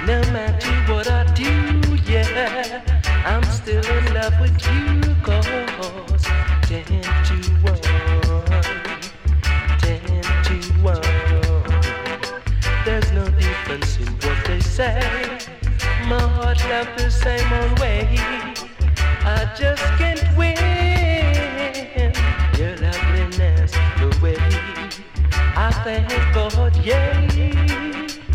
No matter what I do, yeah, I'm still in love with you, 'cause 10 to 1, 10 to 1. There's no difference in what they say. My heart loves the same old way. I just can't win.